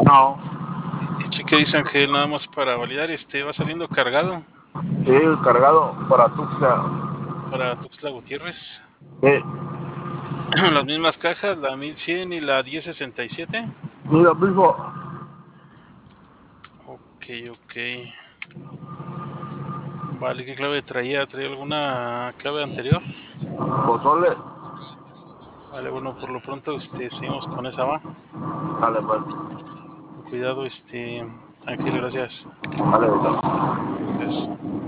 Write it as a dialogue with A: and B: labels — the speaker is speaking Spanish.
A: No,
B: Y cheque dice Ángel, nada más para validar, va saliendo cargado
A: sí, cargado para Tuxtla.
B: para Tuxtla Gutiérrez.
A: Sí,
B: Las mismas cajas, la 1100 y la 1067.
A: y lo mismo,
B: Ok, ok. Vale, ¿qué clave traía? ¿Traía alguna clave anterior?
A: pozole,
B: Vale, bueno, por lo pronto seguimos con esa va.
A: dale pues,
B: Con cuidado, Ángel, gracias.
A: dale,
B: Gracias.